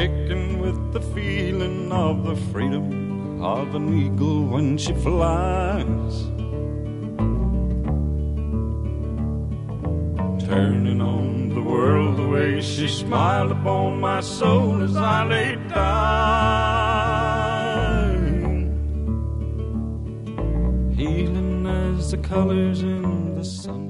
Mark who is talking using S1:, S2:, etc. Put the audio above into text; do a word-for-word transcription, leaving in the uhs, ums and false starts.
S1: waking with the feeling of the freedom of an eagle when she flies. Turning on the world the way she smiled upon my soul as I lay dying. Healing as the colors in the sun